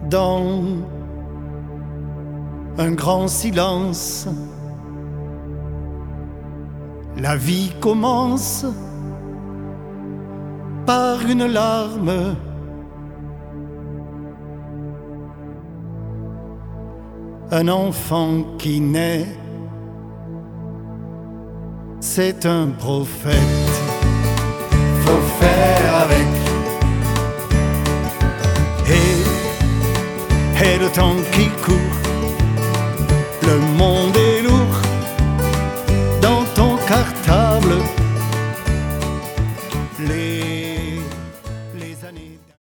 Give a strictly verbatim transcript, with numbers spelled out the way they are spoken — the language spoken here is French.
dans un grand silence. La vie commence par une larme. Un enfant qui naît, c'est un prophète. Faut faire avec. Et, et le temps qui court, le monde est lourd dans ton cartable.